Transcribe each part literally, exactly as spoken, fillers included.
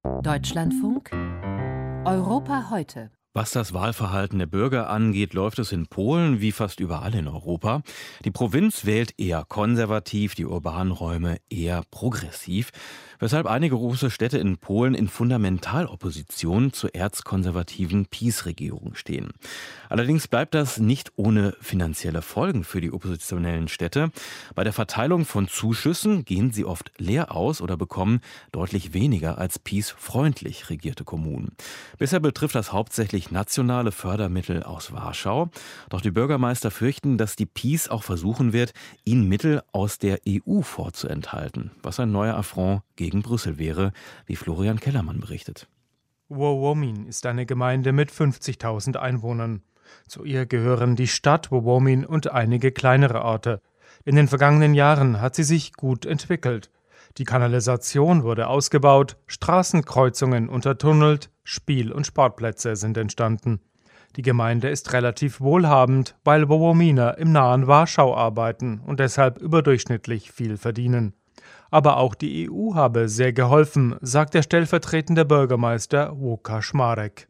Deutschlandfunk Europa heute. Was das Wahlverhalten der Bürger angeht, läuft es in Polen wie fast überall in Europa. Die Provinz wählt eher konservativ, die urbanen Räume eher progressiv, weshalb einige große Städte in Polen in Fundamentalopposition zur erzkonservativen PiS-Regierung stehen. Allerdings bleibt das nicht ohne finanzielle Folgen für die oppositionellen Städte. Bei der Verteilung von Zuschüssen gehen sie oft leer aus oder bekommen deutlich weniger als PiS-freundlich regierte Kommunen. Bisher betrifft das hauptsächlich nationale Fördermittel aus Warschau. Doch die Bürgermeister fürchten, dass die PiS auch versuchen wird, ihnen Mittel aus der E U vorzuenthalten, was ein neuer Affront gegen Brüssel wäre, wie Florian Kellermann berichtet. Wołomin ist eine Gemeinde mit fünfzigtausend Einwohnern. Zu ihr gehören die Stadt Wołomin und einige kleinere Orte. In den vergangenen Jahren hat sie sich gut entwickelt. Die Kanalisation wurde ausgebaut, Straßenkreuzungen untertunnelt, Spiel- und Sportplätze sind entstanden. Die Gemeinde ist relativ wohlhabend, weil Wołominer im nahen Warschau arbeiten und deshalb überdurchschnittlich viel verdienen. Aber auch die E U habe sehr geholfen, sagt der stellvertretende Bürgermeister Łukasz Marek.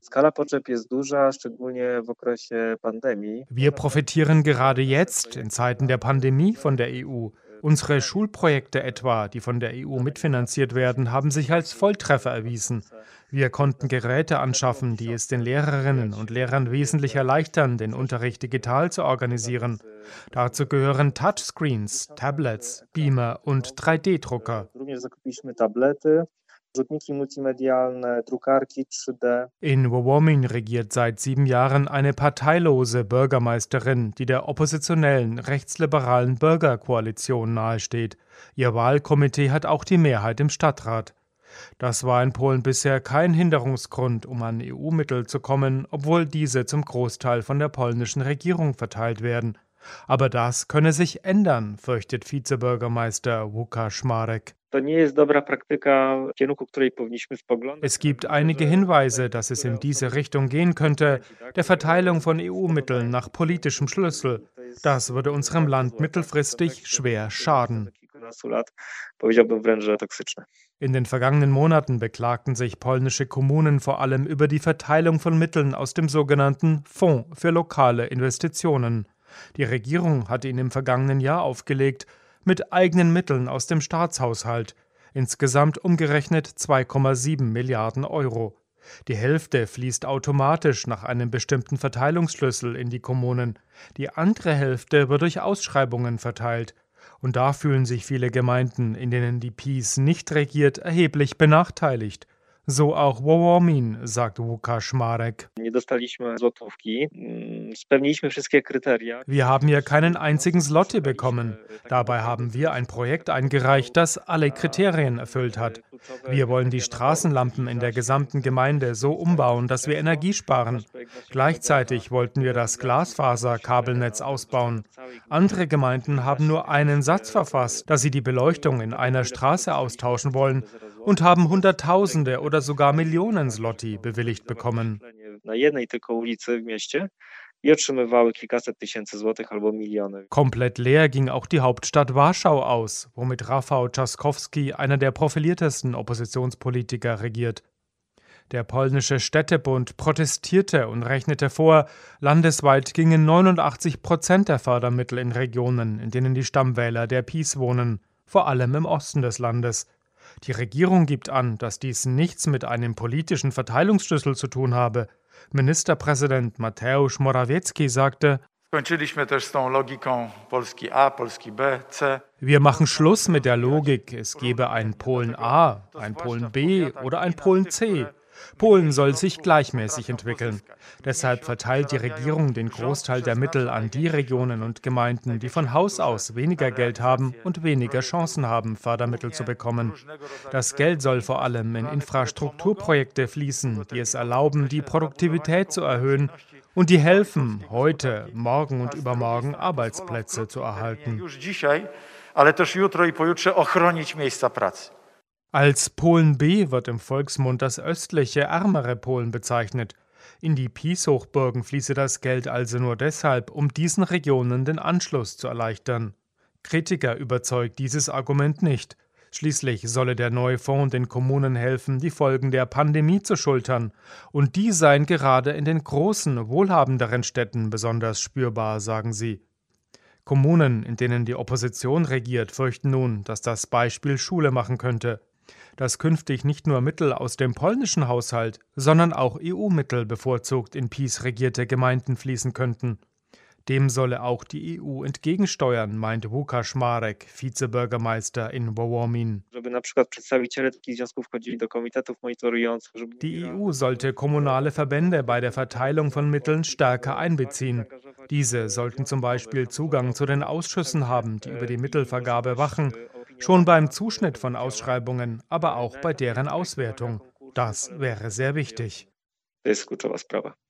Wir profitieren gerade jetzt, in Zeiten der Pandemie, von der E U. Unsere Schulprojekte etwa, die von der E U mitfinanziert werden, haben sich als Volltreffer erwiesen. Wir konnten Geräte anschaffen, die es den Lehrerinnen und Lehrern wesentlich erleichtern, den Unterricht digital zu organisieren. Dazu gehören Touchscreens, Tablets, Beamer und drei D Drucker. In Wołomin regiert seit sieben Jahren eine parteilose Bürgermeisterin, die der oppositionellen rechtsliberalen Bürgerkoalition nahesteht. Ihr Wahlkomitee hat auch die Mehrheit im Stadtrat. Das war in Polen bisher kein Hinderungsgrund, um an E U-Mittel zu kommen, obwohl diese zum Großteil von der polnischen Regierung verteilt werden. Aber das könne sich ändern, fürchtet Vizebürgermeister Łukasz Marek. Es gibt einige Hinweise, dass es in diese Richtung gehen könnte, der Verteilung von E U-Mitteln nach politischem Schlüssel. Das würde unserem Land mittelfristig schwer schaden. In den vergangenen Monaten beklagten sich polnische Kommunen vor allem über die Verteilung von Mitteln aus dem sogenannten Fonds für lokale Investitionen. Die Regierung hatte ihn im vergangenen Jahr aufgelegt, mit eigenen Mitteln aus dem Staatshaushalt, insgesamt umgerechnet zwei Komma sieben Milliarden Euro. Die Hälfte fließt automatisch nach einem bestimmten Verteilungsschlüssel in die Kommunen, die andere Hälfte wird durch Ausschreibungen verteilt. Und da fühlen sich viele Gemeinden, in denen die PiS nicht regiert, erheblich benachteiligt. So auch Wołomin, sagt Łukasz Marek. Wir haben hier keinen einzigen Zloty bekommen. Dabei haben wir ein Projekt eingereicht, das alle Kriterien erfüllt hat. Wir wollen die Straßenlampen in der gesamten Gemeinde so umbauen, dass wir Energie sparen. Gleichzeitig wollten wir das Glasfaserkabelnetz ausbauen. Andere Gemeinden haben nur einen Satz verfasst, dass sie die Beleuchtung in einer Straße austauschen wollen und haben Hunderttausende oder sogar Millionen Zloty bewilligt bekommen. Komplett leer ging auch die Hauptstadt Warschau aus, womit Rafał Trzaskowski, einer der profiliertesten Oppositionspolitiker, regiert. Der polnische Städtebund protestierte und rechnete vor, landesweit gingen neunundachtzig Prozent der Fördermittel in Regionen, in denen die Stammwähler der PiS wohnen, vor allem im Osten des Landes. Die Regierung gibt an, dass dies nichts mit einem politischen Verteilungsschlüssel zu tun habe. Ministerpräsident Mateusz Morawiecki sagte: Wir machen Schluss mit der Logik, es gebe ein Polen A, ein Polen B oder ein Polen C. Polen soll sich gleichmäßig entwickeln. Deshalb verteilt die Regierung den Großteil der Mittel an die Regionen und Gemeinden, die von Haus aus weniger Geld haben und weniger Chancen haben, Fördermittel zu bekommen. Das Geld soll vor allem in Infrastrukturprojekte fließen, die es erlauben, die Produktivität zu erhöhen und die helfen, heute, morgen und übermorgen Arbeitsplätze zu erhalten. Als Polen B wird im Volksmund das östliche, ärmere Polen bezeichnet. In die PiS-Hochburgen fließe das Geld also nur deshalb, um diesen Regionen den Anschluss zu erleichtern. Kritiker überzeugt dieses Argument nicht. Schließlich solle der neue Fonds den Kommunen helfen, die Folgen der Pandemie zu schultern. Und die seien gerade in den großen, wohlhabenderen Städten besonders spürbar, sagen sie. Kommunen, in denen die Opposition regiert, fürchten nun, dass das Beispiel Schule machen könnte. Dass künftig nicht nur Mittel aus dem polnischen Haushalt, sondern auch E U-Mittel bevorzugt in PiS regierte Gemeinden fließen könnten. Dem solle auch die E U entgegensteuern, meint Łukasz Marek, Vizebürgermeister in Wołomin. Die E U sollte kommunale Verbände bei der Verteilung von Mitteln stärker einbeziehen. Diese sollten zum Beispiel Zugang zu den Ausschüssen haben, die über die Mittelvergabe wachen, schon beim Zuschnitt von Ausschreibungen, aber auch bei deren Auswertung. Das wäre sehr wichtig. To jest kluczowa sprawa.